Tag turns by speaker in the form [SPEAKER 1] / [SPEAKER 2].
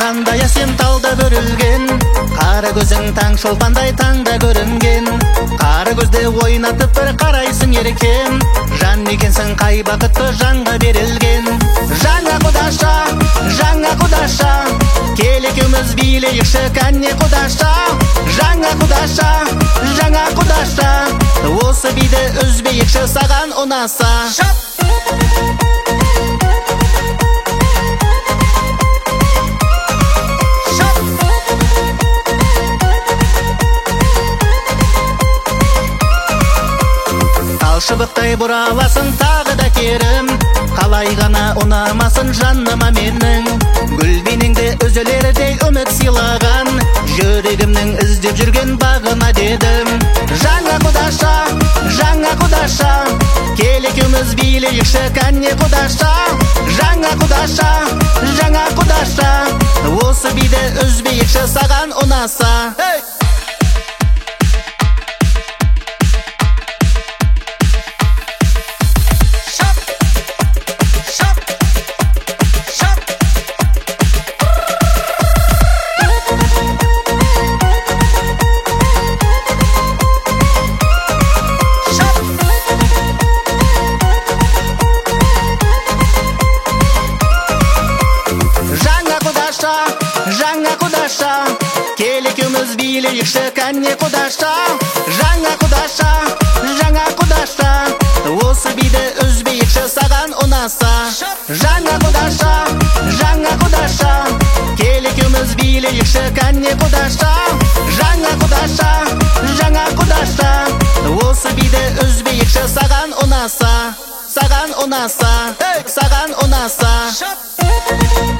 [SPEAKER 1] Қандай әсем талда өрілген, қара көзің таң шолпандай таңда көрінген. Қара көзде ойнатып бір қарайсың еркем, жан екенсің қай бақытты жанға берілген. Жаңа құдаша, кел екеуміз билейікші кәне құдаша. Жаңа құдаша, осы биді үзбейікші саған ұнаса. Шыбықтай бұраласын тағы да керім, қалай ғана ұнамасын жаныма менің. Гүлбенеңде үзілердей үміт сыйлаған, жүрегімнің іздеп жүрген бағына дедім. Жаңа құдаша, кел екеуміз билейікші кәне құдаша. Жаңа құдаша, осы биді үзбейікші саған ұнаса. Жаңа құдаша, кел екеуміз билейікші кәне құдаша. Жаңа құдаша, осы биді үзбейікші саған ұнаса. Жаңа құдаша, кел екеуміз билейікші кәне құдаша. Жаңа құдаша, осы биді үзбейікші саған ұнаса. Саған ұнаса.